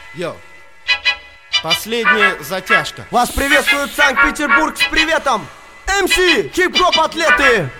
Йо, последняя затяжка. Вас приветствует Санкт-Петербург с приветом! МС, хип-хоп-атлеты!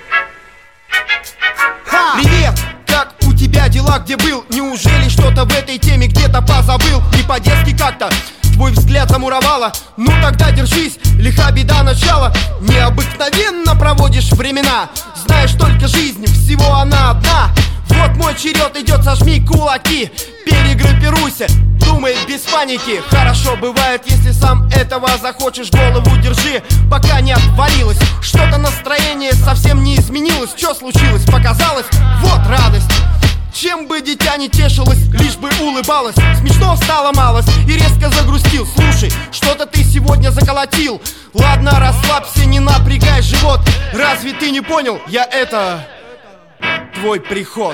Ха! Привет! Как у тебя дела, где был? Неужели что-то в этой теме где-то позабыл? Не по-детски как-то твой взгляд замуровало. Ну тогда держись, лиха беда начала. Необыкновенно проводишь времена. Знаешь, только жизнь, всего она одна. Вот мой черед идет, сожми кулаки, перегруппируйся, думай без паники. Хорошо бывает, если сам этого захочешь, голову держи, пока не отвалилось. Что-то настроение совсем не изменилось. Что случилось? Показалось? Вот радость. Чем бы дитя не тешилось, лишь бы улыбалась. Смешно стало малость и резко загрустил. Слушай, что-то ты сегодня заколотил. Ладно, расслабься, не напрягай живот. Разве ты не понял? Я это... твой приход.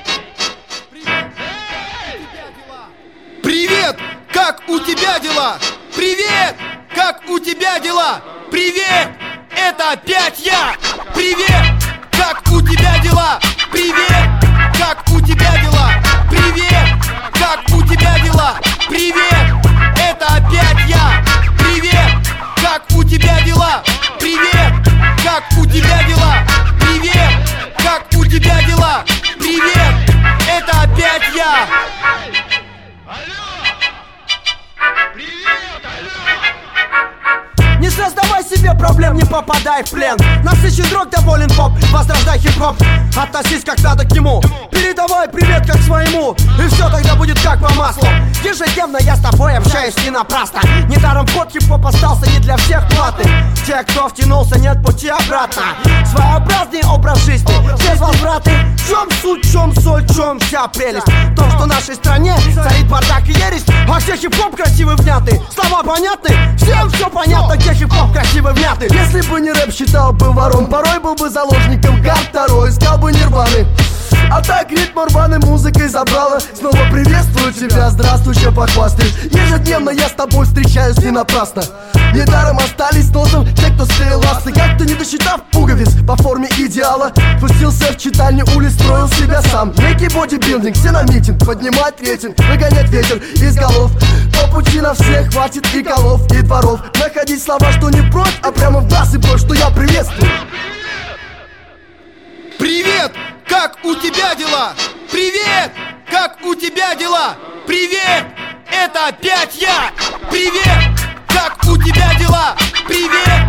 Привет! Как у тебя дела? Привет! Как у тебя дела? Привет! Это опять я! Привет! Как у тебя дела? Привет! Как у тебя дела? Привет! Как у тебя дела? Привет! Это опять я! Привет! Как у тебя дела? Привет! Как у тебя дела? Привет! Как у тебя дела? Привет! Это опять я! Не создавай себе проблем, не попадай в плен. Насыщен дрог, доволен поп, возрождай хип-хоп. Относись как надо к нему, передавай привет как своему, и все тогда будет как по маслу. Ежедневно я с тобой общаюсь не напрасно. Недаром вход хип-хоп остался не для всех платный. Те, кто втянулся, нет пути обратно. Своеобразный образ жизни, без возвраты. В чем суть, в чем соль, в чем вся прелесть? В том, что в нашей стране царит бардак и ересь. А где хип-хоп красивый, внятный? Слова понятны? Всем все понятно, где хип-хоп красивый, внятный? Если бы не рэп, считал бы вором. Порой был бы заложником карт второй, искал бы нирваны. А так ритм рваной музыкой забрала. Снова приветствую тебя, здравствуй, че похвастаешь. Ежедневно я с тобой встречаюсь не напрасно. Недаром остались носом те, кто склеил ласты. Как-то не досчитав пуговиц по форме идеала, спустился в читальню улиц, строил себя сам. Некий бодибилдинг, все на митинг, поднимать рейтинг, выгонять ветер из голов. По пути на всех хватит и голов, и дворов. Находить слова, что не прочь, а прямо в нас и прочь, что я приветствую. Привет! Как у тебя дела? Привет! Как у тебя дела? Привет! Это опять я! Привет! Как у тебя дела? Привет!